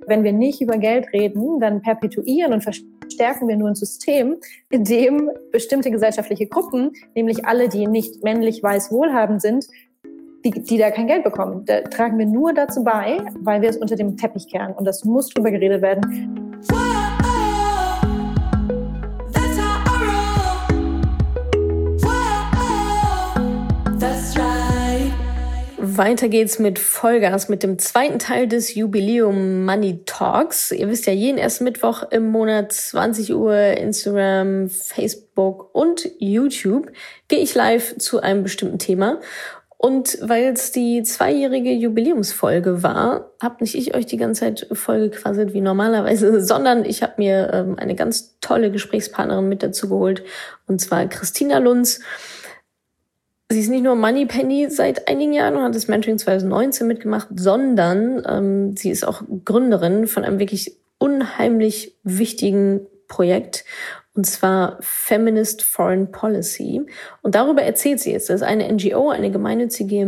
Wenn wir nicht über Geld reden, dann perpetuieren und verstärken wir nur ein System, in dem bestimmte gesellschaftliche Gruppen, nämlich alle, die nicht männlich, weiß, wohlhabend sind, die da kein Geld bekommen. Da tragen wir nur dazu bei, weil wir es unter dem Teppich kehren. Und das muss drüber geredet werden. Weiter geht's mit Vollgas, mit dem zweiten Teil des Jubiläum Money Talks. Ihr wisst ja, jeden ersten Mittwoch im Monat 20 Uhr Instagram, Facebook und YouTube gehe ich live zu einem bestimmten Thema. Und weil es die 2-jährige Jubiläumsfolge war, habe nicht ich euch die ganze Zeit vollgequasselt wie normalerweise, sondern ich habe mir eine ganz tolle Gesprächspartnerin mit dazu geholt, und zwar Christina Lunz. Sie ist nicht nur Moneypenny seit einigen Jahren und hat das Mentoring 2019 mitgemacht, sondern sie ist auch Gründerin von einem wirklich unheimlich wichtigen Projekt, und zwar Feminist Foreign Policy. Und darüber erzählt sie jetzt. Das ist eine NGO, eine gemeinnützige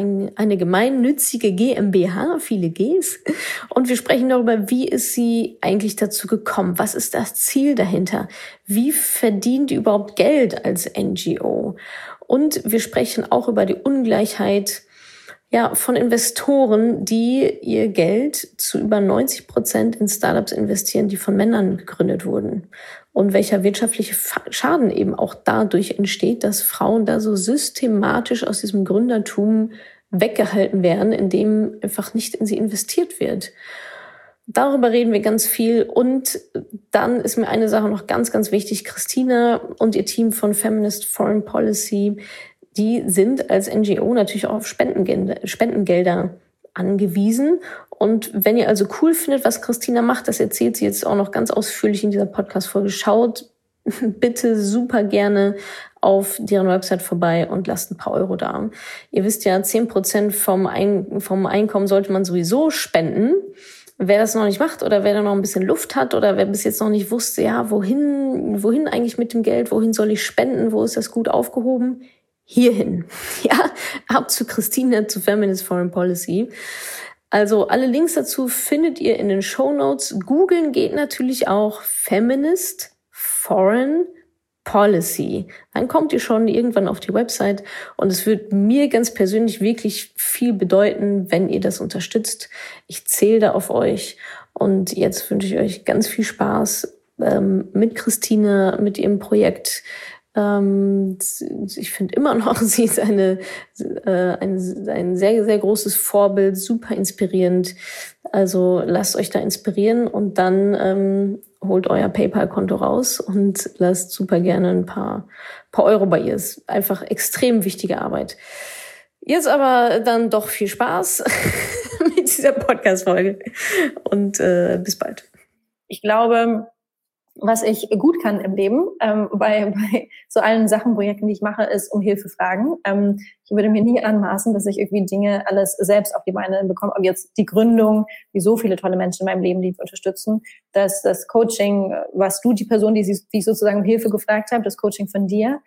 GmbH, viele Gs. Und wir sprechen darüber, wie ist sie eigentlich dazu gekommen? Was ist das Ziel dahinter? Wie verdient die überhaupt Geld als NGO? Und wir sprechen auch über die Ungleichheit von Investoren, die ihr Geld zu über 90% in Startups investieren, die von Männern gegründet wurden. Und welcher wirtschaftliche Schaden eben auch dadurch entsteht, dass Frauen da so systematisch aus diesem Gründertum weggehalten werden, indem einfach nicht in sie investiert wird. Darüber reden wir ganz viel. Und dann ist mir eine Sache noch ganz, ganz wichtig. Christina und ihr Team von Feminist Foreign Policy, die sind als NGO natürlich auch auf Spendengelder angewiesen. Und wenn ihr also cool findet, was Christina macht, das erzählt sie jetzt auch noch ganz ausführlich in dieser Podcast-Folge, schaut bitte super gerne auf deren Website vorbei und lasst ein paar Euro da. Ihr wisst ja, 10% vom Einkommen sollte man sowieso spenden. Wer das noch nicht macht oder wer da noch ein bisschen Luft hat oder wer bis jetzt noch nicht wusste, wohin eigentlich mit dem Geld, wohin soll ich spenden, wo ist das gut aufgehoben? Hierhin. Ja, ab zu Christina, zu Feminist Foreign Policy. Also alle Links dazu findet ihr in den Shownotes. Googeln geht natürlich auch Feminist Foreign Policy. Dann kommt ihr schon irgendwann auf die Website und es wird mir ganz persönlich wirklich viel bedeuten, wenn ihr das unterstützt. Ich zähle da auf euch und jetzt wünsche ich euch ganz viel Spaß mit Christina, mit ihrem Projekt. Ich finde immer noch, sie ist ein sehr, sehr großes Vorbild, super inspirierend. Also lasst euch da inspirieren und dann holt euer PayPal-Konto raus und lasst super gerne ein paar Euro bei ihr. Ist einfach extrem wichtige Arbeit. Jetzt aber dann doch viel Spaß mit dieser Podcast-Folge und bis bald. Ich glaube, was ich gut kann im Leben, bei so allen Projekten, die ich mache, ist um Hilfe fragen. Ich würde mir nie anmaßen, dass ich irgendwie Dinge alles selbst auf die Beine bekomme. Aber jetzt die Gründung, wie so viele tolle Menschen in meinem Leben, die unterstützen, das Coaching, was du, die Person, die ich sozusagen um Hilfe gefragt habe, das Coaching von dir,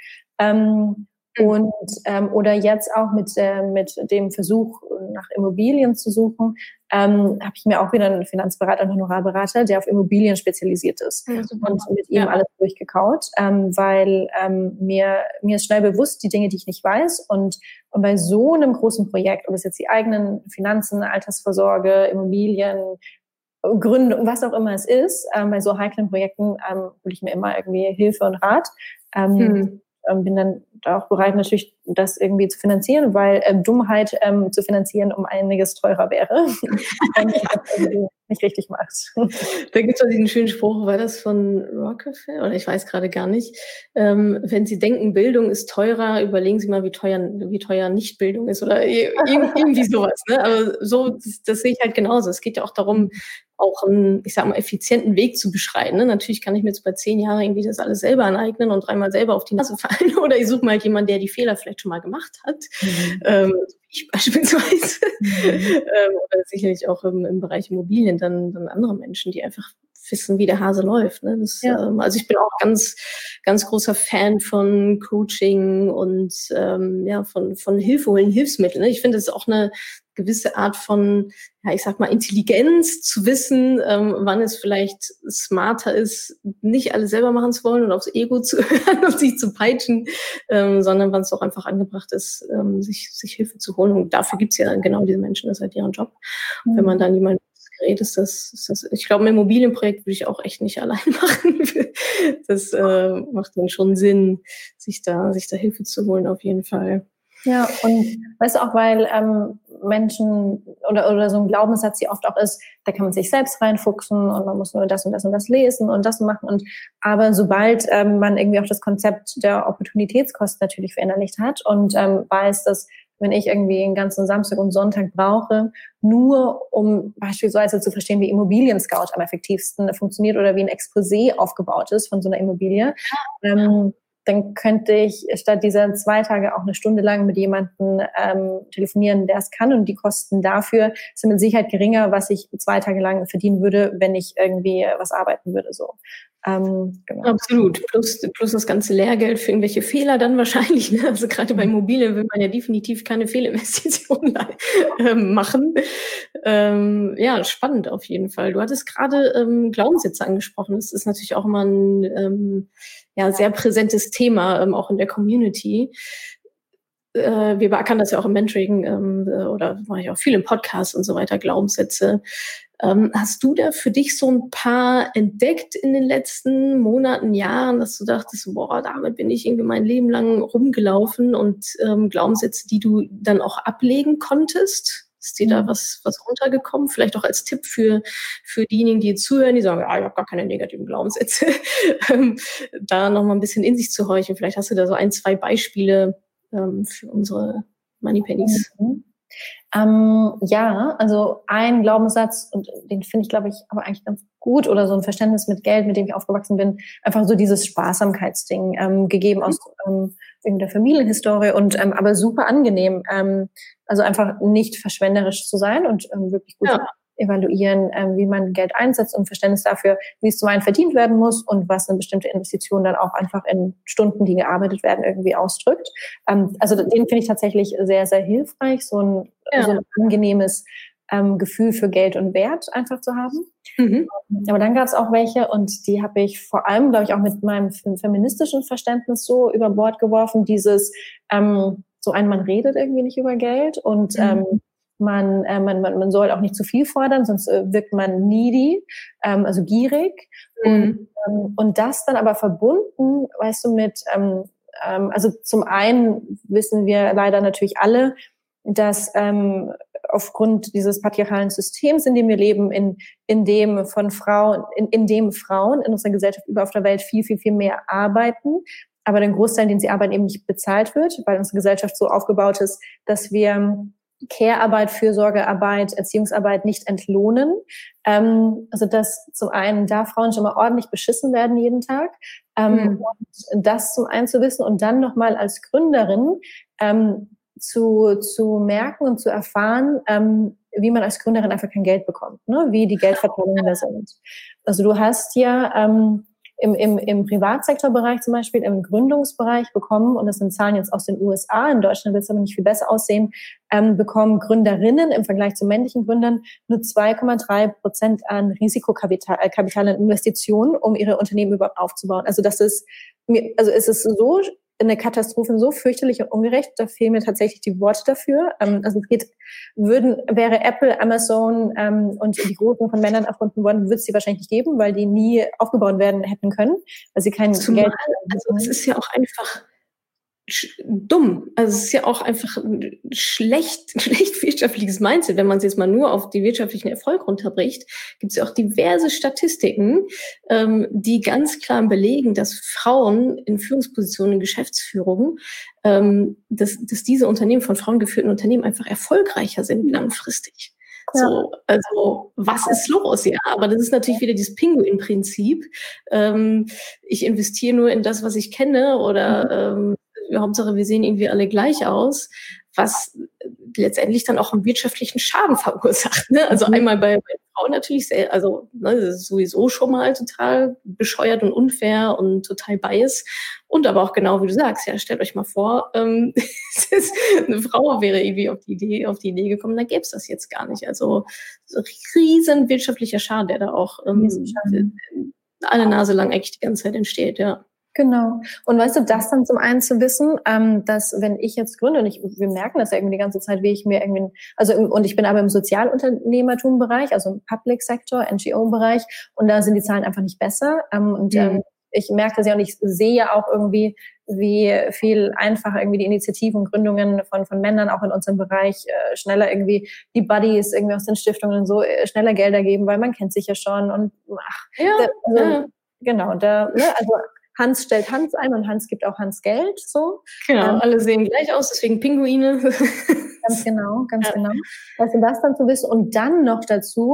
oder jetzt auch mit dem Versuch, nach Immobilien zu suchen, habe ich mir auch wieder einen Finanzberater und Honorarberater, der auf Immobilien spezialisiert ist, und mit ihm alles durchgekaut, weil mir ist schnell bewusst die Dinge, die ich nicht weiß, und bei so einem großen Projekt, ob es jetzt die eigenen Finanzen, Altersvorsorge, Immobilien, Gründung, was auch immer es ist, bei so heiklen Projekten hole ich mir immer irgendwie Hilfe und Rat. Bin dann auch bereit, natürlich das irgendwie zu finanzieren, weil Dummheit zu finanzieren um einiges teurer wäre, wenn man das irgendwie nicht richtig macht. Da gibt es diesen schönen Spruch, war das von Rockefeller? Oder ich weiß gerade gar nicht. Wenn Sie denken, Bildung ist teurer, überlegen Sie mal, wie teuer Nicht-Bildung ist oder irgendwie sowas. Ne? Aber so, das sehe ich halt genauso. Es geht ja auch darum, auch einen, ich sag mal, effizienten Weg zu beschreiten. Ne? Natürlich kann ich mir jetzt bei 10 Jahren irgendwie das alles selber aneignen und 3-mal selber auf die Nase fallen. Oder ich suche mal jemanden, der die Fehler vielleicht schon mal gemacht hat. Ich beispielsweise. Oder sicherlich auch im Bereich Immobilien dann andere Menschen, die einfach wissen, wie der Hase läuft. Ne? Also ich bin auch ganz, ganz großer Fan von Coaching und von Hilfe holen, Hilfsmitteln. Ne? Ich finde, das ist auch eine gewisse Art von, ja, ich sag mal, Intelligenz zu wissen, wann es vielleicht smarter ist, nicht alles selber machen zu wollen und aufs Ego zu hören und sich zu peitschen, sondern wann es auch einfach angebracht ist, sich Hilfe zu holen. Und dafür gibt's ja genau diese Menschen, das ist halt deren Job. Und wenn man dann jemanden gerät, ist das, ich glaube, ein Immobilienprojekt würde ich auch echt nicht allein machen. Das macht dann schon Sinn, sich da Hilfe zu holen, auf jeden Fall. Ja, und weißt du auch, weil Menschen oder so ein Glaubenssatz hier oft auch ist, da kann man sich selbst reinfuchsen und man muss nur das und das und das lesen und das machen. Aber sobald man irgendwie auch das Konzept der Opportunitätskosten natürlich verinnerlicht hat und weiß, dass wenn ich irgendwie einen ganzen Samstag und Sonntag brauche, nur um beispielsweise zu verstehen, wie Immobilien-Scout am effektivsten funktioniert oder wie ein Exposé aufgebaut ist von so einer Immobilie, dann könnte ich statt dieser 2 Tage auch eine Stunde lang mit jemandem telefonieren, der es kann. Und die Kosten dafür sind mit Sicherheit geringer, was ich 2 Tage lang verdienen würde, wenn ich irgendwie was arbeiten würde. So. Genau. Absolut. Plus das ganze Lehrgeld für irgendwelche Fehler dann wahrscheinlich. Ne? Also gerade bei Immobilien will man ja definitiv keine Fehlinvestitionen machen. Ja, spannend auf jeden Fall. Du hattest gerade Glaubenssätze angesprochen. Das ist natürlich auch immer ein sehr präsentes Thema, auch in der Community. Wir beackern das ja auch im Mentoring oder mache ich auch viel im Podcast und so weiter, Glaubenssätze. Hast du da für dich so ein paar entdeckt in den letzten Monaten, Jahren, dass du dachtest, boah, damit bin ich irgendwie mein Leben lang rumgelaufen und Glaubenssätze, die du dann auch ablegen konntest? Ist dir da was runtergekommen? Vielleicht auch als Tipp für diejenigen, die jetzt zuhören, die sagen, ich habe gar keine negativen Glaubenssätze. Da noch mal ein bisschen in sich zu horchen. Vielleicht hast du da so 1, 2 Beispiele für unsere Moneypennies. Ja, also ein Glaubenssatz, und den finde ich, glaube ich, aber eigentlich ganz gut, oder so ein Verständnis mit Geld, mit dem ich aufgewachsen bin, einfach so dieses Sparsamkeitsding, gegeben aus irgendeiner Familienhistorie und aber super angenehm. Also einfach nicht verschwenderisch zu sein und wirklich gut evaluieren, wie man Geld einsetzt und Verständnis dafür, wie es zum einen verdient werden muss und was eine bestimmte Investition dann auch einfach in Stunden, die gearbeitet werden, irgendwie ausdrückt. Also den finde ich tatsächlich sehr, sehr hilfreich, so ein angenehmes Gefühl für Geld und Wert einfach zu haben. Aber dann gab es auch welche, und die habe ich vor allem, glaube ich, auch mit meinem feministischen Verständnis so über Bord geworfen, dieses man redet irgendwie nicht über Geld und man soll auch nicht zu viel fordern, sonst wirkt man needy, also gierig. Und das dann aber verbunden, weißt du, mit, also zum einen wissen wir leider natürlich alle, dass aufgrund dieses patriarchalen Systems, in dem wir leben, in dem Frauen in unserer Gesellschaft überall auf der Welt viel, viel, viel mehr arbeiten, aber den Großteil, den sie arbeiten, eben nicht bezahlt wird, weil unsere Gesellschaft so aufgebaut ist, dass wir Care-Arbeit, Fürsorgearbeit, Erziehungsarbeit nicht entlohnen. Also dass zum einen da Frauen schon mal ordentlich beschissen werden jeden Tag. Und das zum einen zu wissen und dann nochmal als Gründerin zu merken und zu erfahren, wie man als Gründerin einfach kein Geld bekommt, ne? Wie die Geldverteilungen da sind. Also du hast ja im Privatsektorbereich zum Beispiel, im Gründungsbereich bekommen, und das sind Zahlen jetzt aus den USA, in Deutschland wird es aber nicht viel besser aussehen, bekommen Gründerinnen im Vergleich zu männlichen Gründern nur 2,3% an Risikokapital und Investitionen, um ihre Unternehmen überhaupt aufzubauen. Also es ist so eine Katastrophe, so fürchterlich und ungerecht, da fehlen mir tatsächlich die Worte dafür. Also wäre Apple, Amazon und die Großen von Männern erfunden worden, würde es sie wahrscheinlich nicht geben, weil die nie aufgebaut werden hätten können, weil sie kein Geld. Also es ist ja auch einfach dumm. Also es ist ja auch einfach ein schlecht wirtschaftliches Mindset. Wenn man es jetzt mal nur auf die wirtschaftlichen Erfolg runterbricht, gibt es ja auch diverse Statistiken, die ganz klar belegen, dass Frauen in Führungspositionen, in Geschäftsführung, dass diese Unternehmen, von Frauen geführten Unternehmen, einfach erfolgreicher sind langfristig. Ja. So, also was ist los? Ja, aber das ist natürlich wieder dieses Pinguin-Prinzip. Ich investiere nur in das, was ich kenne, oder Hauptsache, wir sehen irgendwie alle gleich aus, was letztendlich dann auch einen wirtschaftlichen Schaden verursacht. Ne? Also einmal bei Frauen natürlich sehr, also ne, das ist sowieso schon mal total bescheuert und unfair und total bias. Und aber auch genau, wie du sagst, ja, stellt euch mal vor, eine Frau wäre irgendwie auf die Idee gekommen, dann gäbe es das jetzt gar nicht. Also so riesen wirtschaftlicher Schaden, der da auch eine Nase lang eigentlich die ganze Zeit entsteht, ja. Genau. Und weißt du, das dann zum einen zu wissen, dass wenn ich jetzt gründe, und wir merken das ja irgendwie die ganze Zeit, wie ich mir irgendwie, und ich bin aber im Sozialunternehmertum-Bereich, also im Public Sector, NGO-Bereich, und da sind die Zahlen einfach nicht besser. Ich merke das ja, und ich sehe ja auch irgendwie, wie viel einfacher irgendwie die Initiativen und Gründungen von Männern auch in unserem Bereich schneller irgendwie die Buddies irgendwie aus den Stiftungen so schneller Gelder geben, weil man kennt sich ja schon und genau, also Hans stellt Hans ein und Hans gibt auch Hans Geld, so. Genau, alle sehen gleich aus, deswegen Pinguine. Ganz genau. Also das dann zu wissen und dann noch dazu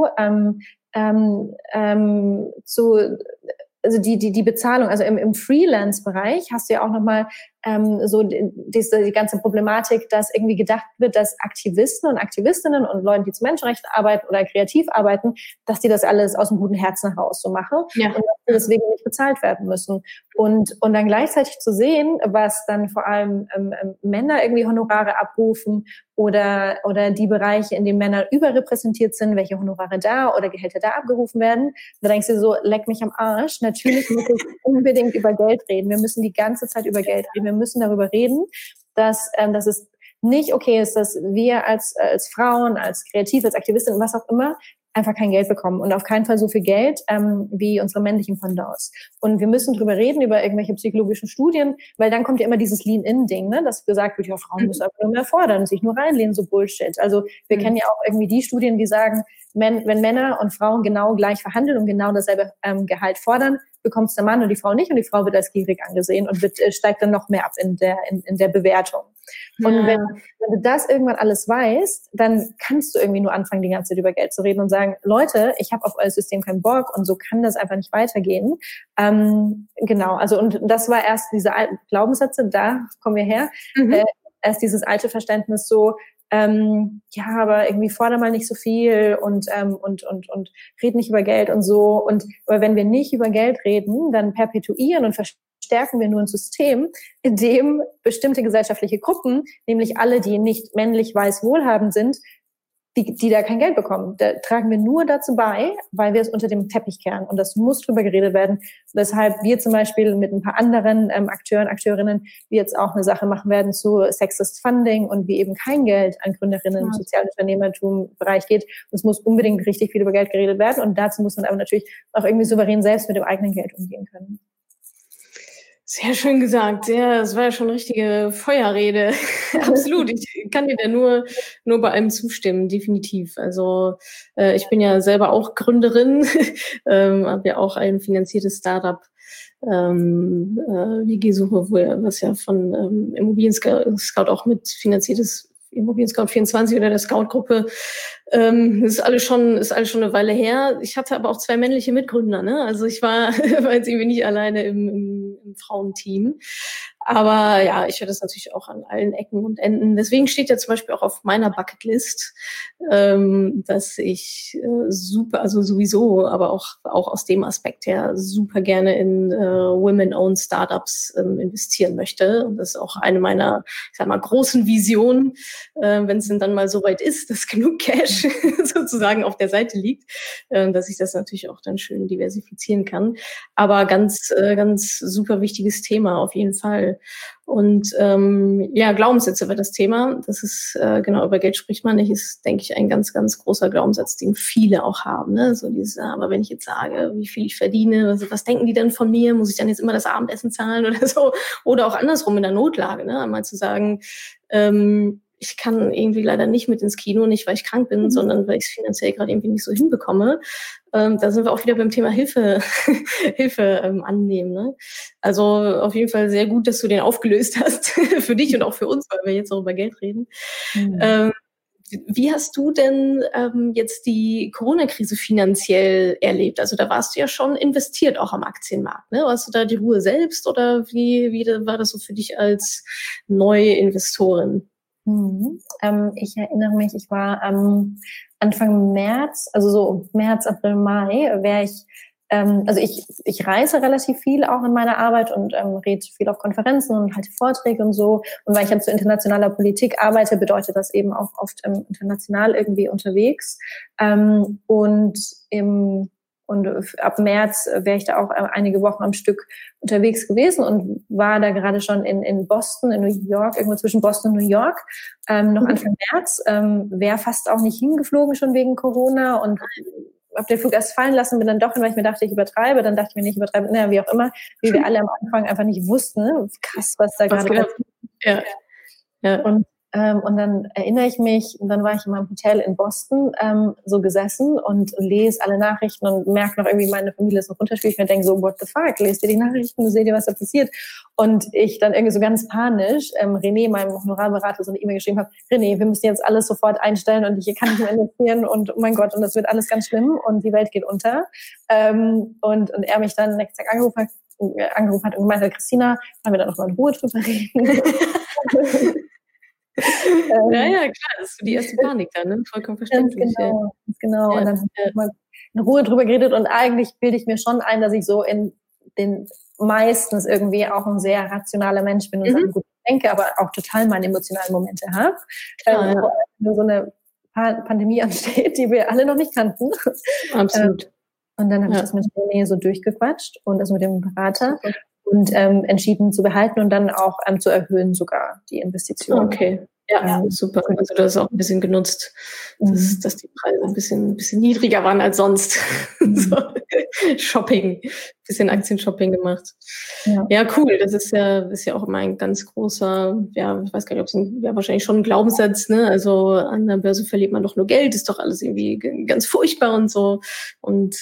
also die Bezahlung, also im Freelance-Bereich hast du ja auch nochmal so die ganze Problematik, dass irgendwie gedacht wird, dass Aktivisten und Aktivistinnen und Leute, die zu Menschenrechten arbeiten oder kreativ arbeiten, dass die das alles aus dem guten Herzen heraus so machen und dass die deswegen nicht bezahlt werden müssen. Und dann gleichzeitig zu sehen, was dann vor allem Männer irgendwie Honorare abrufen oder die Bereiche, in denen Männer überrepräsentiert sind, welche Honorare da oder Gehälter da abgerufen werden, da denkst du so, leck mich am Arsch. Natürlich muss ich unbedingt über Geld reden. Wir müssen die ganze Zeit über Geld reden. Wir müssen darüber reden, dass es nicht okay ist, dass wir als Frauen, als Kreativ, als Aktivistinnen, was auch immer, einfach kein Geld bekommen und auf keinen Fall so viel Geld wie unsere männlichen Pendants. Und wir müssen drüber reden, über irgendwelche psychologischen Studien, weil dann kommt ja immer dieses Lean-In-Ding, ne, dass gesagt wird, ja, Frauen müssen einfach nur mehr fordern, sich nur reinlehnen, so Bullshit. Also wir kennen ja auch irgendwie die Studien, die sagen, wenn Männer und Frauen genau gleich verhandeln und genau dasselbe Gehalt fordern, bekommt es der Mann und die Frau nicht, und die Frau wird als gierig angesehen und steigt dann noch mehr ab in der Bewertung. Und wenn du das irgendwann alles weißt, dann kannst du irgendwie nur anfangen, die ganze Zeit über Geld zu reden und sagen, Leute, ich habe auf euer System keinen Bock und so kann das einfach nicht weitergehen. Genau, also und das war erst diese alten Glaubenssätze, da kommen wir her, erst dieses alte Verständnis so, ja, aber irgendwie fordere mal nicht so viel und red nicht über Geld und so. Aber wenn wir nicht über Geld reden, dann perpetuieren und verstärken wir nur ein System, in dem bestimmte gesellschaftliche Gruppen, nämlich alle, die nicht männlich weiß wohlhabend sind, die da kein Geld bekommen. Da tragen wir nur dazu bei, weil wir es unter dem Teppich kehren. Und das muss drüber geredet werden. Weshalb wir zum Beispiel mit ein paar anderen Akteuren, Akteurinnen, wir jetzt auch eine Sache machen werden zu Sexist Funding und wie eben kein Geld an Gründerinnen im Sozialunternehmertum-Bereich geht. Und es muss unbedingt richtig viel über Geld geredet werden. Und dazu muss man aber natürlich auch irgendwie souverän selbst mit dem eigenen Geld umgehen können. Sehr schön gesagt. Ja, das war ja schon eine richtige Feuerrede. Absolut. Ich kann dir da nur bei allem zustimmen, definitiv. Also ich bin ja selber auch Gründerin, habe ja auch ein finanziertes Startup, WG-Suche, was ja von Immobilien Scout auch mit finanziertes Immobilien Scout 24 oder der Scout-Gruppe. Ist alles schon eine Weile her. Ich hatte aber auch 2 männliche Mitgründer, ne? Also ich war jetzt irgendwie nicht alleine im Frauenteam. Aber ja, ich höre das natürlich auch an allen Ecken und Enden. Deswegen steht ja zum Beispiel auch auf meiner Bucketlist, dass ich also sowieso, aber auch aus dem Aspekt her super gerne in Women-Owned Startups investieren möchte. Und das ist auch eine meiner, ich sag mal, großen Visionen, wenn es denn dann mal so weit ist, dass genug Cash sozusagen auf der Seite liegt, dass ich das natürlich auch dann schön diversifizieren kann. Aber ganz super wichtiges Thema auf jeden Fall. Und ja, Glaubenssätze war das Thema. Das ist genau, über Geld spricht man nicht, ist, denke ich, ein ganz, ganz großer Glaubenssatz, den viele auch haben. Ne? So dieses, aber wenn ich jetzt sage, wie viel ich verdiene, was denken die denn von mir? Muss ich dann jetzt immer das Abendessen zahlen oder so? Oder auch andersrum in der Notlage, ne? Einmal zu sagen, ich kann irgendwie leider nicht mit ins Kino, nicht weil ich krank bin, sondern weil ich es finanziell gerade irgendwie nicht so hinbekomme. Da sind wir auch wieder beim Thema Hilfe annehmen. Ne? Also auf jeden Fall sehr gut, dass du den aufgelöst hast für dich und auch für uns, weil wir jetzt auch über Geld reden. Wie hast du denn jetzt die Corona-Krise finanziell erlebt? Also da warst du ja schon investiert auch am Aktienmarkt. Ne? Warst du da die Ruhe selbst oder wie war das so für dich als neue Investorin? Ich erinnere mich, ich war Anfang März, also so März, April, Mai, wäre ich, also ich reise relativ viel auch in meiner Arbeit und rede viel auf Konferenzen und halte Vorträge und so. Und weil ich halt zu internationaler Politik arbeite, bedeutet das eben auch oft international irgendwie unterwegs. Und ab März wäre ich da auch einige Wochen am Stück unterwegs gewesen und war da gerade schon in Boston, in New York, irgendwo zwischen Boston und New York, noch Anfang März. Wäre fast auch nicht hingeflogen schon wegen Corona und habe den Flug erst fallen lassen, bin dann doch hin, weil ich mir dachte, ich übertreibe. Dann dachte ich mir nicht übertreibe, naja, wie auch immer, wie wir alle am Anfang einfach nicht wussten, ne? Krass, was da gerade passiert. Ja. Und dann erinnere ich mich, und dann war ich in meinem Hotel in Boston so gesessen und lese alle Nachrichten und merke noch irgendwie, meine Familie ist noch runterspielt. Ich mir denke so, what the fuck, lest dir die Nachrichten, seht ihr, was da passiert. Und ich dann irgendwie so ganz panisch René, meinem Honorarberater, so eine E-Mail geschrieben habe, René, wir müssen jetzt alles sofort einstellen und ich kann nicht mehr investieren und oh mein Gott, und das wird alles ganz schlimm und die Welt geht unter. Und er mich dann nächsten Tag angerufen hat und gemeint hat, Christina, wollen wir da noch mal in Ruhe drüber reden? Ja, klar, das ist so die erste Panik dann, ne? Vollkommen verständlich. Genau. Ja. Und dann haben wir mal in Ruhe drüber geredet und eigentlich bilde ich mir schon ein, dass ich so in den meistens irgendwie auch ein sehr rationaler Mensch bin und Sachen gut denke, aber auch total meine emotionalen Momente habe. Wenn so eine Pandemie ansteht, die wir alle noch nicht kannten. Absolut. Und dann habe ich das mit René so durchgequatscht und das mit dem Berater. Okay. Und entschieden zu behalten und dann auch zu erhöhen sogar die Investitionen. Okay, ja, super. Also du hast auch ein bisschen genutzt, dass die Preise ein bisschen niedriger waren als sonst. So, Shopping, bisschen Aktienshopping gemacht. Ja, cool. Das ist ja auch immer ein ganz großer, ich weiß gar nicht, ob es wahrscheinlich schon ein Glaubenssatz, ne? Also an der Börse verliert man doch nur Geld, ist doch alles irgendwie ganz furchtbar und so. Und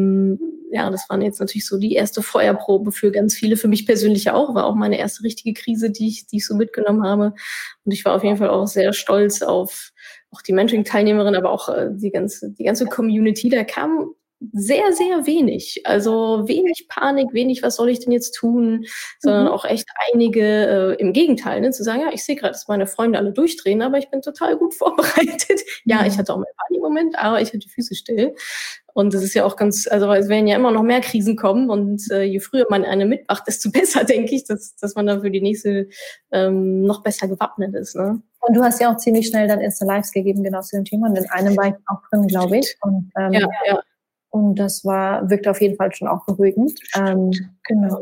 das waren jetzt natürlich so die erste Feuerprobe für ganz viele, für mich persönlich auch, war auch meine erste richtige Krise, die ich so mitgenommen habe. Und ich war auf jeden Fall auch sehr stolz auf auch die Mentoring-Teilnehmerin, aber auch die ganze Community. Da kam sehr, sehr wenig. Also wenig Panik, wenig, was soll ich denn jetzt tun, sondern auch echt einige im Gegenteil, ne, zu sagen, ja, ich sehe gerade, dass meine Freunde alle durchdrehen, aber ich bin total gut vorbereitet. Ja, ich hatte auch meinen Panikmoment, aber ich hatte die Füße still. Und das ist ja auch also es werden ja immer noch mehr Krisen kommen und je früher man eine mitmacht, desto besser, denke ich, dass man dann für die nächste noch besser gewappnet ist. Ne? Und du hast ja auch ziemlich schnell dann Insta-Lives gegeben, genau zu dem Thema. Und in einem war ich auch drin, glaube ich. Und, und das wirkt auf jeden Fall schon auch beruhigend. Genau.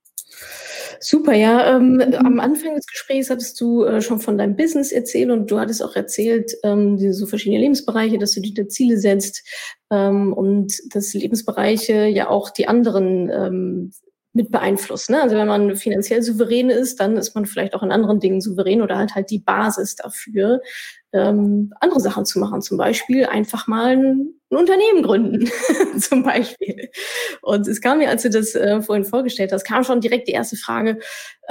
Super, ja. Am Anfang des Gesprächs hattest du schon von deinem Business erzählt und du hattest auch erzählt, so verschiedene Lebensbereiche, dass du dir da Ziele setzt und dass Lebensbereiche ja auch die anderen mit beeinflussen. Ne? Also wenn man finanziell souverän ist, dann ist man vielleicht auch in anderen Dingen souverän oder hat halt die Basis dafür, andere Sachen zu machen. Zum Beispiel einfach mal ein Unternehmen gründen, zum Beispiel. Und es kam mir, als du das vorhin vorgestellt hast, kam schon direkt die erste Frage,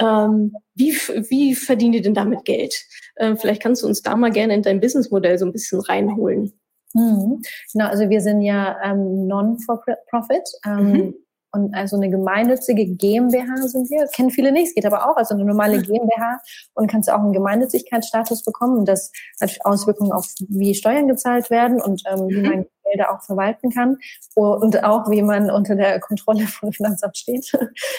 wie verdient ihr denn damit Geld? Vielleicht kannst du uns da mal gerne in dein Businessmodell so ein bisschen reinholen. Genau, also wir sind ja Non-for-Profit. Und also eine gemeinnützige GmbH sind wir. Das kennen viele nicht, es geht aber auch. Also eine normale GmbH und kannst auch einen Gemeinnützigkeitsstatus bekommen. Und das hat Auswirkungen auf, wie Steuern gezahlt werden und wie man Gelder auch verwalten kann. Und auch, wie man unter der Kontrolle von Finanzamt steht.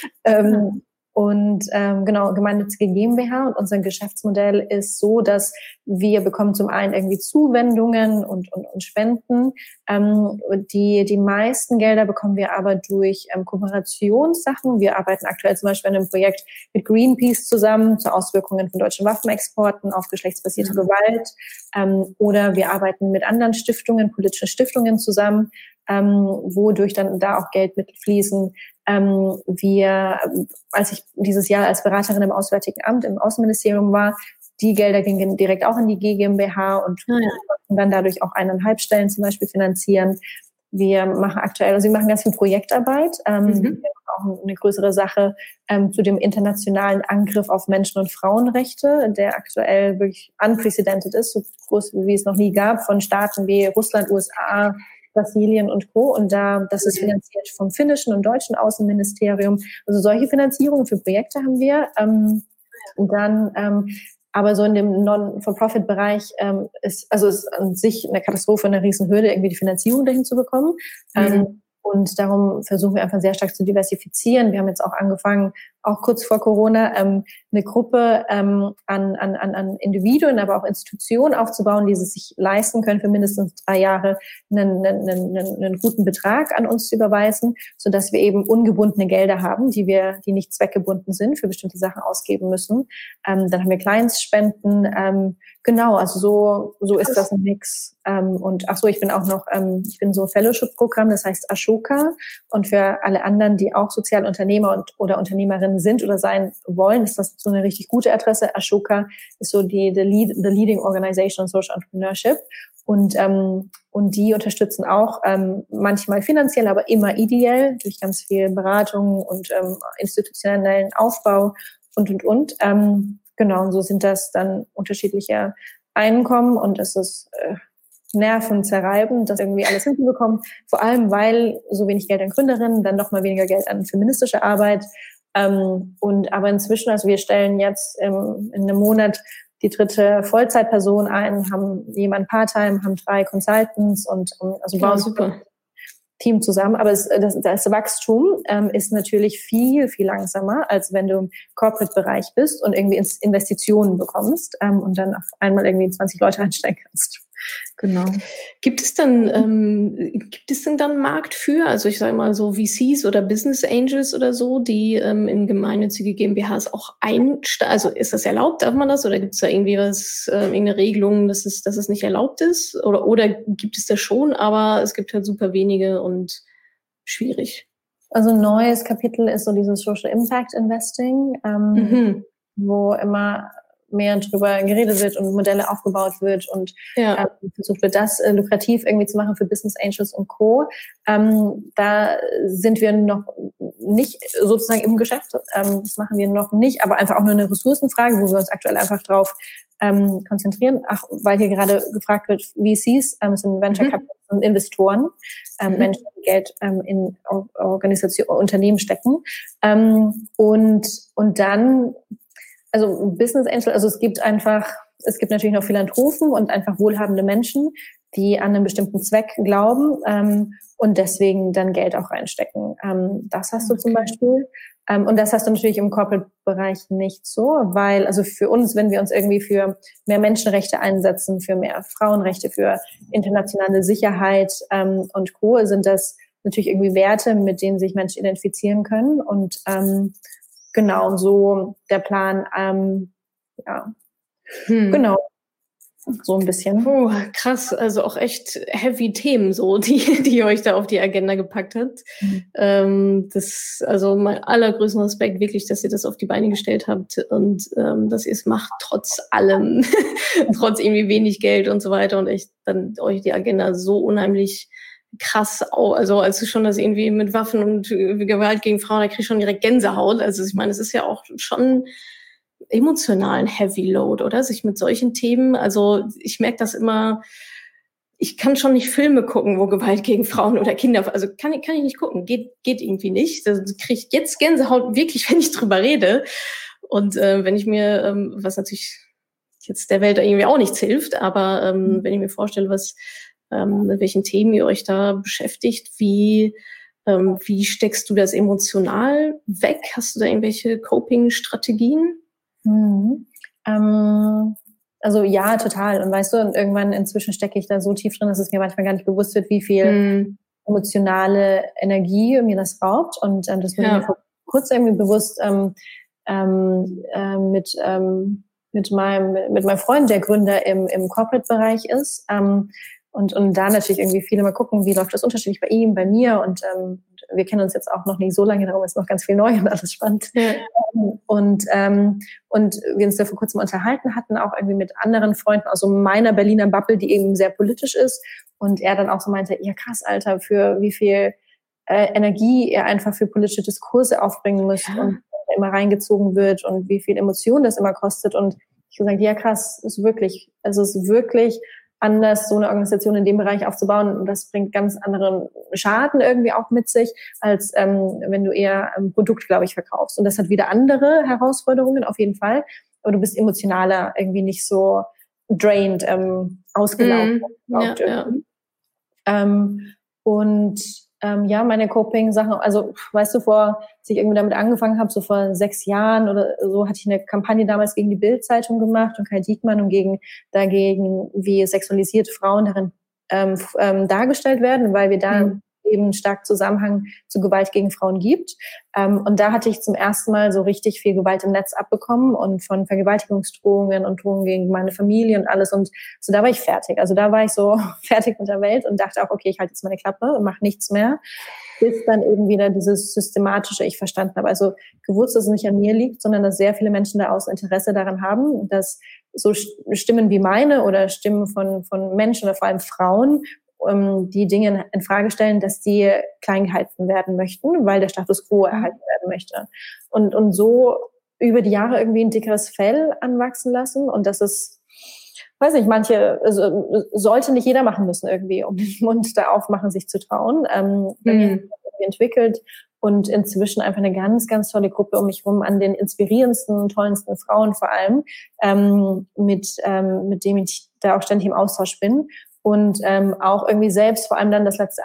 Genau, gemeinnützige GmbH und unser Geschäftsmodell ist so, dass wir bekommen zum einen irgendwie Zuwendungen und Spenden. Die meisten Gelder bekommen wir aber durch Kooperationssachen. Wir arbeiten aktuell zum Beispiel an einem Projekt mit Greenpeace zusammen zur Auswirkungen von deutschen Waffenexporten auf geschlechtsbasierte Gewalt. Oder wir arbeiten mit anderen Stiftungen, politischen Stiftungen zusammen, wodurch dann da auch Geldmittel fließen. Als ich dieses Jahr als Beraterin im Auswärtigen Amt, im Außenministerium war, die Gelder gingen direkt auch in die GmbH und konnten dann dadurch auch 1,5 Stellen zum Beispiel finanzieren. Wir machen ganz viel Projektarbeit. Wir haben auch eine größere Sache zu dem internationalen Angriff auf Menschen- und Frauenrechte, der aktuell wirklich unprecedented ist, so groß wie es noch nie gab, von Staaten wie Russland, USA, Brasilien und Co. Und das ist finanziert vom finnischen und deutschen Außenministerium. Also solche Finanzierungen für Projekte haben wir. Und dann Aber so in dem Non-For-Profit-Bereich ist an sich eine Katastrophe, eine Riesenhürde, irgendwie die Finanzierung dahin zu bekommen. Und darum versuchen wir einfach sehr stark zu diversifizieren. Wir haben jetzt auch angefangen, auch kurz vor Corona, eine Gruppe an Individuen, aber auch Institutionen aufzubauen, die es sich leisten können, für mindestens 3 Jahre einen guten Betrag an uns zu überweisen, sodass wir eben ungebundene Gelder haben, die nicht zweckgebunden sind, für bestimmte Sachen ausgeben müssen. Dann haben wir Kleinstspenden. Genau, also so ist das ein Mix. Und ich bin auch noch, ich bin so Fellowship-Programm, das heißt Ashoka. Und für alle anderen, die auch Sozialunternehmer oder Unternehmerinnen sind oder sein wollen, ist das so eine richtig gute Adresse. Ashoka ist so the leading organization on social entrepreneurship. Und die unterstützen auch manchmal finanziell, aber immer ideell durch ganz viel Beratung und institutionellen Aufbau und. Genau, und so sind das dann unterschiedliche Einkommen und es ist nervenzerreibend, das irgendwie alles hinzubekommen. Vor allem, weil so wenig Geld an Gründerinnen, dann noch mal weniger Geld an feministische Arbeit. Aber inzwischen, also wir stellen jetzt in einem Monat die 3. Vollzeitperson ein, haben jemanden Part-Time, haben 3 Consultants und bauen super Team zusammen. Aber das Wachstum ist natürlich viel, viel langsamer, als wenn du im Corporate-Bereich bist und irgendwie Investitionen bekommst und dann auf einmal irgendwie 20 Leute einstellen kannst. Genau. Gibt es denn dann einen Markt für, also ich sage mal so VCs oder Business Angels oder so, die in gemeinnützige GmbHs auch einsteigen? Also ist das erlaubt, darf man das? Oder gibt es da irgendwie irgendeine Regelung, dass es nicht erlaubt ist? Oder gibt es das schon, aber es gibt halt super wenige und schwierig? Also ein neues Kapitel ist so dieses Social Impact Investing, wo immer mehr drüber geredet wird und Modelle aufgebaut wird und versucht wird, das lukrativ irgendwie zu machen für Business Angels und Co. Da sind wir noch nicht sozusagen im Geschäft. Das machen wir noch nicht, aber einfach auch nur eine Ressourcenfrage, wo wir uns aktuell einfach drauf konzentrieren. Weil hier gerade gefragt wird, VCs sind Venture Capital und Investoren, Menschen, die Geld in Organisationen, Unternehmen stecken. Und dann also Business Angel, also es gibt natürlich noch Philanthropen und einfach wohlhabende Menschen, die an einen bestimmten Zweck glauben und deswegen dann Geld auch reinstecken. Das hast du zum Beispiel. Und das hast du natürlich im Corporate-Bereich nicht so, weil also für uns, wenn wir uns irgendwie für mehr Menschenrechte einsetzen, für mehr Frauenrechte, für internationale Sicherheit und Co., sind das natürlich irgendwie Werte, mit denen sich Menschen identifizieren können und genau, so der Plan, genau, so ein bisschen. Oh, krass, also auch echt heavy Themen so, die euch da auf die Agenda gepackt hat. Also mein allergrößten Respekt wirklich, dass ihr das auf die Beine gestellt habt und dass ihr es macht, trotz allem, trotz irgendwie wenig Geld und so weiter und echt dann euch die Agenda so unheimlich krass, also als du schon das irgendwie mit Waffen und Gewalt gegen Frauen, da krieg ich schon direkt Gänsehaut. Also ich meine, es ist ja auch schon emotional ein Heavy Load, oder? Sich mit solchen Themen, also ich merke das immer, ich kann schon nicht Filme gucken, wo Gewalt gegen Frauen oder Kinder, also kann ich nicht gucken, geht irgendwie nicht. Da kriege ich jetzt Gänsehaut wirklich, wenn ich drüber rede. Und wenn ich mir, was natürlich jetzt der Welt irgendwie auch nichts hilft, aber wenn ich mir vorstelle, mit welchen Themen ihr euch da beschäftigt, wie steckst du das emotional weg? Hast du da irgendwelche Coping-Strategien? Also ja, total. Und weißt du, und irgendwann inzwischen stecke ich da so tief drin, dass es mir manchmal gar nicht bewusst wird, wie viel emotionale Energie mir das raubt. Und das wurde mir vor kurzem irgendwie bewusst mit meinem Freund, der Gründer im Corporate-Bereich ist. Und da natürlich irgendwie viele mal gucken, wie läuft das unterschiedlich bei ihm, bei mir. Und wir kennen uns jetzt auch noch nicht so lange, darum ist noch ganz viel neu und alles spannend. Ja. Und wir uns da vor kurzem unterhalten hatten, auch irgendwie mit anderen Freunden aus so meiner Berliner Bubble, die eben sehr politisch ist. Und er dann auch so meinte, ja krass, Alter, für wie viel Energie ihr einfach für politische Diskurse aufbringen müsst und immer reingezogen wird und wie viel Emotion das immer kostet. Und ich habe gesagt, ja krass, es ist wirklich anders, so eine Organisation in dem Bereich aufzubauen. Und das bringt ganz anderen Schaden irgendwie auch mit sich, als wenn du eher ein Produkt, glaube ich, verkaufst. Und das hat wieder andere Herausforderungen auf jeden Fall. aber du bist emotionaler irgendwie nicht so drained, ausgelaugt. Meine Coping-Sachen, also weißt du, als ich irgendwie damit angefangen habe, so vor 6 Jahren oder so, hatte ich eine Kampagne damals gegen die Bild-Zeitung gemacht und Kai Diekmann und dagegen, wie sexualisierte Frauen darin dargestellt werden, weil wir da eben stark Zusammenhang zu Gewalt gegen Frauen gibt. Und da hatte ich zum ersten Mal so richtig viel Gewalt im Netz abbekommen und von Vergewaltigungsdrohungen und Drohungen gegen meine Familie und alles. Und so, da war ich fertig. Also da war ich so fertig mit der Welt und dachte auch, okay, ich halte jetzt meine Klappe und mache nichts mehr. Bis dann eben wieder dieses systematische ich verstanden habe. Also gewusst, dass es nicht an mir liegt, sondern dass sehr viele Menschen da außen Interesse daran haben, dass so Stimmen wie meine oder Stimmen von Menschen oder vor allem Frauen die Dinge in Frage stellen, dass die klein gehalten werden möchten, weil der Status quo erhalten werden möchte. Und so über die Jahre irgendwie ein dickeres Fell anwachsen lassen. Und das ist, weiß nicht, sollte nicht jeder machen müssen irgendwie, um den Mund da aufmachen, sich zu trauen. Bei mir hat sich entwickelt und inzwischen einfach eine ganz, ganz tolle Gruppe um mich rum an den inspirierendsten, tollsten Frauen vor allem, mit dem ich da auch ständig im Austausch bin. Und auch irgendwie selbst, vor allem dann das letzte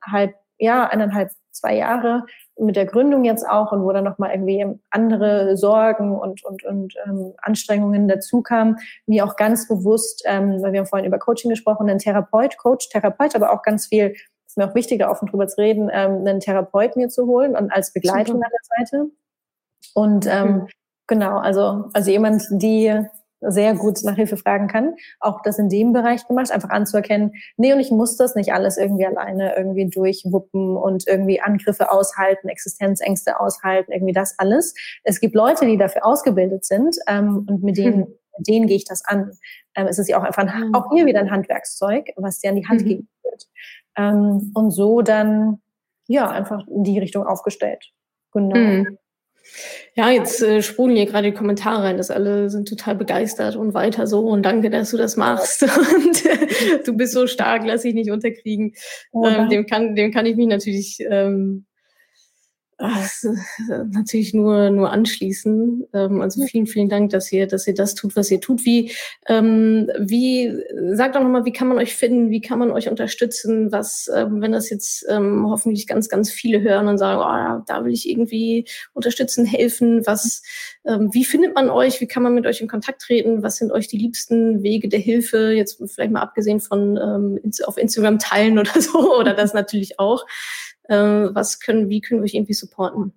2 Jahre mit der Gründung jetzt auch und wo dann nochmal irgendwie andere Sorgen und Anstrengungen dazu kamen, mir auch ganz bewusst, weil wir haben vorhin über Coaching gesprochen, einen Therapeut, aber auch ganz viel, ist mir auch wichtig, da offen drüber zu reden, einen Therapeut mir zu holen und als Begleitung an der Seite. Und genau, also jemand, die sehr gut nach Hilfe fragen kann, auch das in dem Bereich gemacht, einfach anzuerkennen, nee, und ich muss das nicht alles irgendwie alleine irgendwie durchwuppen und irgendwie Angriffe aushalten, Existenzängste aushalten, irgendwie das alles. Es gibt Leute, die dafür ausgebildet sind und mit denen gehe ich das an. Es ist ja auch einfach auch hier wieder ein Handwerkszeug, was dir an die Hand gegeben wird. Und so dann einfach in die Richtung aufgestellt. Genau. Ja, jetzt sprudeln hier gerade die Kommentare rein, dass alle sind total begeistert und weiter so und danke, dass du das machst und du bist so stark, lass dich nicht unterkriegen. Dem kann ich mich natürlich natürlich nur anschließen. Also vielen, vielen Dank, dass ihr das tut, was ihr tut. Wie sagt doch nochmal, wie kann man euch finden? Wie kann man euch unterstützen? Was, wenn das jetzt hoffentlich ganz, ganz viele hören und sagen, oh, da will ich irgendwie unterstützen, helfen. Wie findet man euch? Wie kann man mit euch in Kontakt treten? Was sind euch die liebsten Wege der Hilfe? Jetzt vielleicht mal abgesehen von auf Instagram teilen oder so, oder das natürlich auch. Wie können wir euch irgendwie supporten?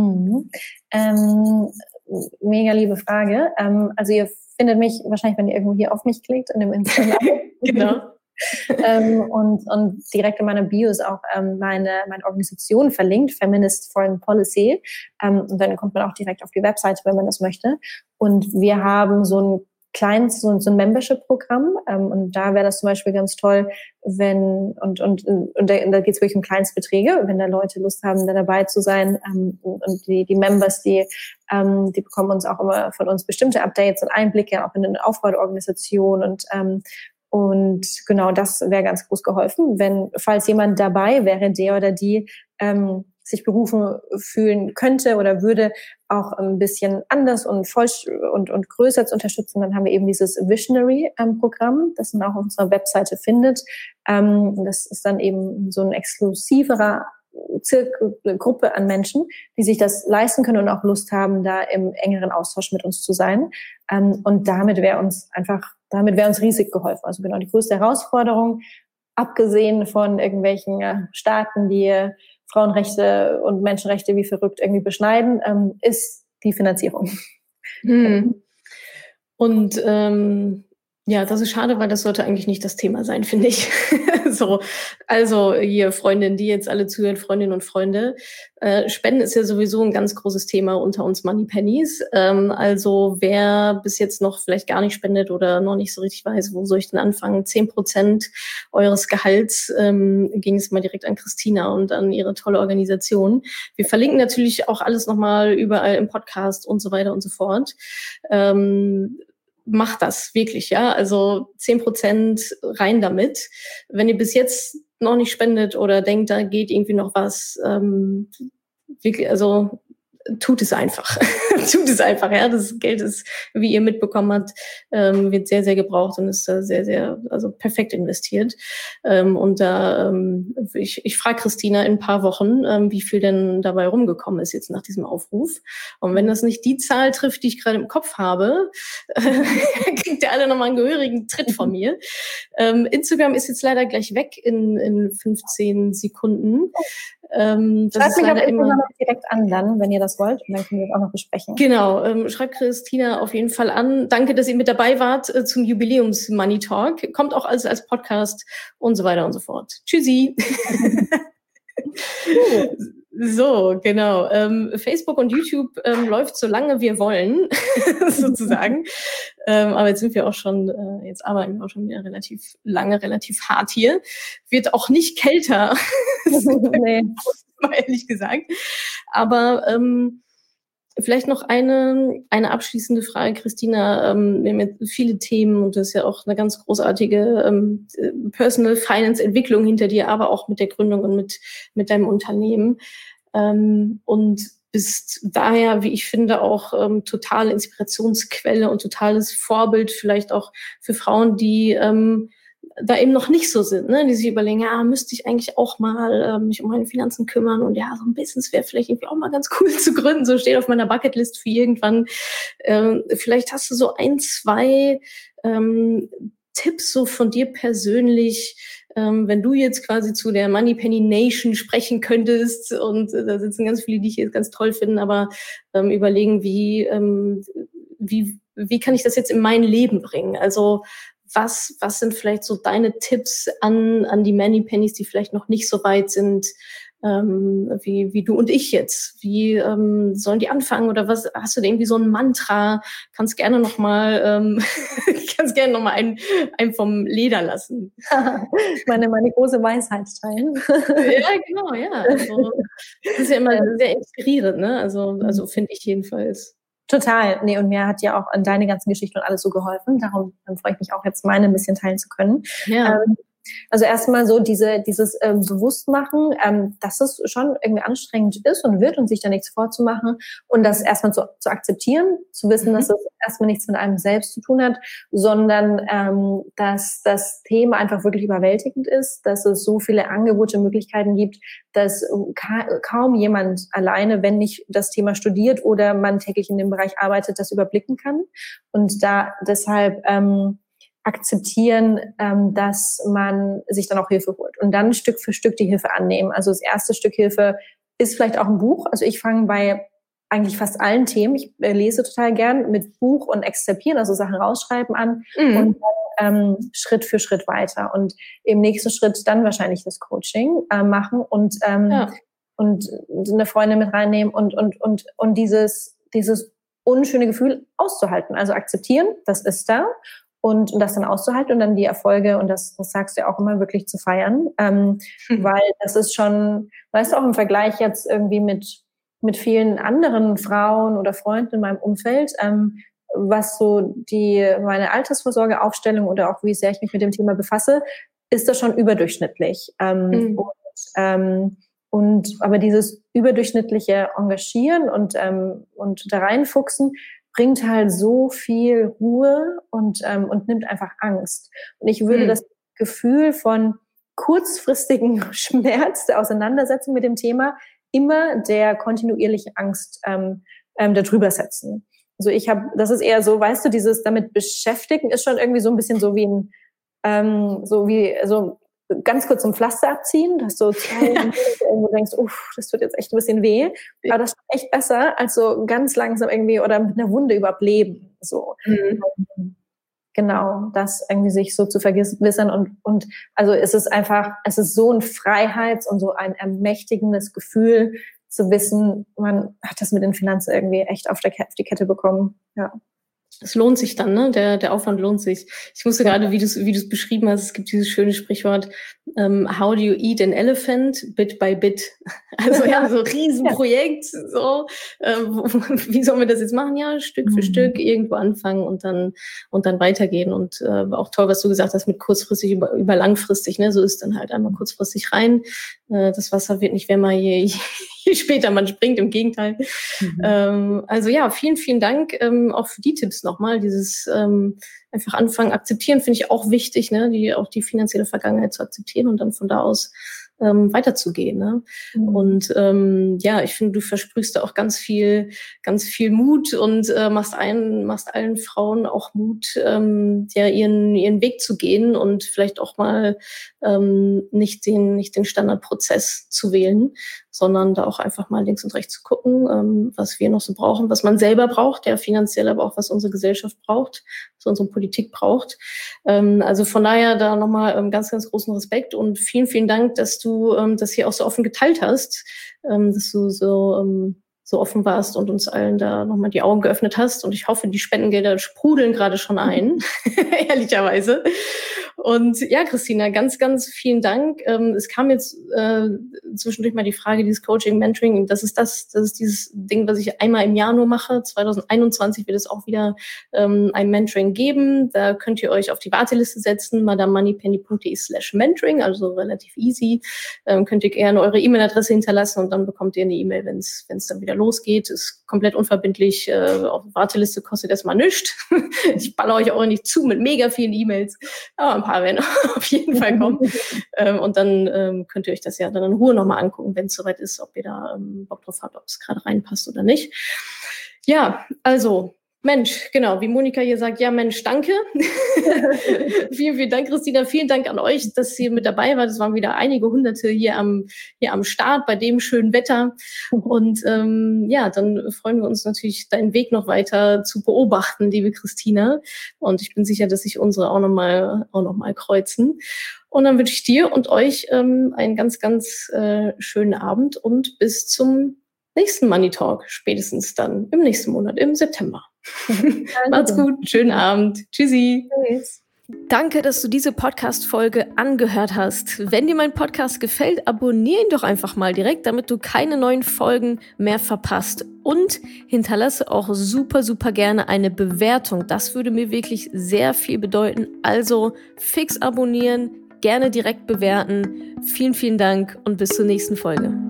Mega liebe Frage. Also ihr findet mich wahrscheinlich, wenn ihr irgendwo hier auf mich klickt, in dem Instagram. Genau. Und direkt in meiner Bio ist auch meine Organisation verlinkt, Feminist Foreign Policy. Und dann kommt man auch direkt auf die Webseite, wenn man das möchte. Und wir haben so ein Membership-Programm, und da wäre das zum Beispiel ganz toll, wenn, und da geht es wirklich um Kleinstbeträge, wenn da Leute Lust haben, da dabei zu sein, und die Members, die bekommen uns auch immer von uns bestimmte Updates und Einblicke auch in den Aufbau der Organisation und genau, das wäre ganz groß geholfen, falls jemand dabei wäre, der oder die sich berufen fühlen könnte oder würde, auch ein bisschen anders und größer zu unterstützen, dann haben wir eben dieses Visionary-Programm, das man auch auf unserer Webseite findet. Das ist dann eben so ein exklusiverer Gruppe an Menschen, die sich das leisten können und auch Lust haben, da im engeren Austausch mit uns zu sein. Und damit wäre uns riesig geholfen. Also genau, die größte Herausforderung, abgesehen von irgendwelchen Staaten, die Frauenrechte und Menschenrechte wie verrückt irgendwie beschneiden, ist die Finanzierung. Und ja, das ist schade, weil das sollte eigentlich nicht das Thema sein, finde ich. So, also hier Freundinnen, die jetzt alle zuhören, Freundinnen und Freunde. Spenden ist ja sowieso ein ganz großes Thema unter uns Moneypennies. Also wer bis jetzt noch vielleicht gar nicht spendet oder noch nicht so richtig weiß, wo soll ich denn anfangen? 10% eures Gehalts ging es mal direkt an Christina und an ihre tolle Organisation. Wir verlinken natürlich auch alles nochmal überall im Podcast und so weiter und so fort. Macht das wirklich, ja. Also 10% rein damit. Wenn ihr bis jetzt noch nicht spendet oder denkt, da geht irgendwie noch was, wirklich, also tut es einfach. Tut es einfach, ja. Das Geld ist, wie ihr mitbekommen habt, wird sehr, sehr gebraucht und ist sehr, sehr, also perfekt investiert. Und da, ich frage Christina in ein paar Wochen, wie viel denn dabei rumgekommen ist jetzt nach diesem Aufruf. Und wenn das nicht die Zahl trifft, die ich gerade im Kopf habe, kriegt ihr alle nochmal einen gehörigen Tritt von mir. Instagram ist jetzt leider gleich weg in 15 Sekunden. Schreibt mich auf Instagram direkt an dann, wenn ihr das wollt. Und dann können wir das auch noch besprechen. Genau, schreibt Christina auf jeden Fall an. Danke, dass ihr mit dabei wart zum Jubiläums-Money Talk. Kommt auch alles als Podcast und so weiter und so fort. Tschüssi. So, genau. Facebook und YouTube läuft so lange wir wollen, sozusagen. Aber jetzt sind wir auch schon, jetzt arbeiten wir auch schon wieder relativ lange, relativ hart hier. Wird auch nicht kälter, nee. Mal ehrlich gesagt. Aber vielleicht noch eine abschließende Frage, Christina. Wir haben jetzt viele Themen und das ist ja auch eine ganz großartige Personal Finance Entwicklung hinter dir, aber auch mit der Gründung und mit deinem Unternehmen. Und bist daher, wie ich finde, auch totale Inspirationsquelle und totales Vorbild vielleicht auch für Frauen, die da eben noch nicht so sind, ne? Die sich überlegen, ja, müsste ich eigentlich auch mal mich um meine Finanzen kümmern und ja, so ein Business wäre vielleicht irgendwie auch mal ganz cool zu gründen, so steht auf meiner Bucketlist für irgendwann. Vielleicht hast du so 1, 2 Tipps so von dir persönlich, wenn du jetzt quasi zu der Moneypenny Nation sprechen könntest und da sitzen ganz viele, die ich jetzt ganz toll finde, aber überlegen, wie kann ich das jetzt in mein Leben bringen? Also was sind vielleicht so deine Tipps an die Moneypennies, die vielleicht noch nicht so weit sind, wie du und ich jetzt? Wie sollen die anfangen? Oder was hast du da irgendwie so ein Mantra? Kannst gerne noch mal einen vom Leder lassen. meine große Weisheit teilen. Ja, genau, ja. Also, das ist ja immer sehr inspirierend, ne? Also finde ich jedenfalls. Total. Nee, und mir hat ja auch an deine ganzen Geschichten und alles so geholfen. Darum freue ich mich auch jetzt meine ein bisschen teilen zu können. Ja. Also erstmal so dieses Bewusstmachen, dass es schon irgendwie anstrengend ist und wird und sich da nichts vorzumachen und das erstmal zu akzeptieren, zu wissen, dass es erstmal nichts mit einem selbst zu tun hat, sondern dass das Thema einfach wirklich überwältigend ist, dass es so viele Angebote, Möglichkeiten gibt, dass kaum jemand alleine, wenn nicht das Thema studiert oder man täglich in dem Bereich arbeitet, das überblicken kann. Und da deshalb akzeptieren, dass man sich dann auch Hilfe holt und dann Stück für Stück die Hilfe annehmen. Also das erste Stück Hilfe ist vielleicht auch ein Buch. Also ich fange bei eigentlich fast allen Themen, ich lese total gern, mit Buch und Exzerpieren, also Sachen rausschreiben an und dann Schritt für Schritt weiter und im nächsten Schritt dann wahrscheinlich das Coaching machen und eine Freundin mit reinnehmen und dieses unschöne Gefühl auszuhalten, also akzeptieren, das ist da. Und das dann auszuhalten und dann die Erfolge, und das sagst du ja auch immer, wirklich zu feiern. Weil das ist schon, weißt du, auch im Vergleich jetzt irgendwie mit vielen anderen Frauen oder Freunden in meinem Umfeld, was so meine Altersvorsorgeaufstellung oder auch wie sehr ich mich mit dem Thema befasse, ist das schon überdurchschnittlich. Aber dieses überdurchschnittliche Engagieren und da reinfuchsen, bringt halt so viel Ruhe und nimmt einfach Angst. Und ich würde das Gefühl von kurzfristigen Schmerz, der Auseinandersetzung mit dem Thema, immer der kontinuierlichen Angst darüber setzen. Also das ist eher so, weißt du, dieses damit beschäftigen ist schon irgendwie so ein bisschen so wie ganz kurz ein Pflaster abziehen, dass du irgendwo denkst, das tut jetzt echt ein bisschen weh. Aber das ist echt besser, als so ganz langsam irgendwie oder mit einer Wunde überleben. So. Genau, das irgendwie sich so zu vergewissern und also es ist so ein Freiheits- und so ein ermächtigendes Gefühl zu wissen, man hat das mit den Finanzen irgendwie echt auf die Kette bekommen. Ja. Es lohnt sich dann, ne? Der Aufwand lohnt sich. Ich musste gerade, wie du es beschrieben hast, es gibt dieses schöne Sprichwort, how do you eat an elephant? Bit by bit. Also ja, so Riesenprojekt, so, wie sollen wir das jetzt machen? Ja, Stück für Stück irgendwo anfangen und dann weitergehen. Und auch toll, was du gesagt hast, mit kurzfristig über langfristig, ne? So ist dann halt einmal kurzfristig rein. Das Wasser wird nicht wärmer, je viel später man springt, im Gegenteil. Also ja, vielen, vielen Dank auch für die Tipps nochmal. Dieses einfach anfangen, akzeptieren, finde ich auch wichtig, ne? Auch die finanzielle Vergangenheit zu akzeptieren und dann von da aus weiterzugehen. Ne? Und ja, ich finde, du versprühst da auch ganz viel Mut und machst allen Frauen auch Mut, ja, ihren Weg zu gehen und vielleicht auch mal nicht den Standardprozess zu wählen, sondern da auch einfach mal links und rechts zu gucken, was wir noch so brauchen, was man selber braucht, ja, finanziell, aber auch was unsere Gesellschaft braucht, was unsere Politik braucht. Also von daher da nochmal ganz, ganz großen Respekt und vielen, vielen Dank, dass du das hier auch so offen geteilt hast, dass du so offen warst und uns allen da nochmal die Augen geöffnet hast. Und ich hoffe, die Spendengelder sprudeln gerade schon ein, ehrlicherweise. Und ja, Christina, ganz, ganz vielen Dank. Es kam jetzt zwischendurch mal die Frage, dieses Coaching, Mentoring, das ist dieses Ding, was ich einmal im Jahr nur mache. 2021 wird es auch wieder ein Mentoring geben. Da könnt ihr euch auf die Warteliste setzen, madamemoneypenny.de/mentoring, also relativ easy. Könnt ihr gerne eure E-Mail-Adresse hinterlassen und dann bekommt ihr eine E-Mail, wenn es dann wieder losgeht. Ist komplett unverbindlich. Auf Warteliste kostet erstmal nichts. Ich baller euch auch nicht zu mit mega vielen E-Mails. Aber ein paar werden auf jeden Fall kommen. Und dann könnt ihr euch das ja dann in Ruhe nochmal angucken, wenn es soweit ist, ob ihr da Bock drauf habt, ob es gerade reinpasst oder nicht. Ja, also Mensch, genau, wie Monika hier sagt, ja Mensch, danke. Vielen, vielen Dank, Christina. Vielen Dank an euch, dass ihr mit dabei wart. Es waren wieder einige Hunderte hier am Start bei dem schönen Wetter. Und ja, dann freuen wir uns natürlich, deinen Weg noch weiter zu beobachten, liebe Christina. Und ich bin sicher, dass sich unsere auch noch mal kreuzen. Und dann wünsche ich dir und euch einen ganz, ganz schönen Abend und bis zum nächsten Money Talk, spätestens dann im nächsten Monat, im September. Macht's gut, schönen Abend. Tschüssi. Tschüss. Danke, dass du diese Podcast-Folge angehört hast. Wenn dir mein Podcast gefällt, abonniere ihn doch einfach mal direkt, damit du keine neuen Folgen mehr verpasst. Und hinterlasse auch super, super gerne eine Bewertung. Das würde mir wirklich sehr viel bedeuten. Also fix abonnieren, gerne direkt bewerten. Vielen, vielen Dank und bis zur nächsten Folge.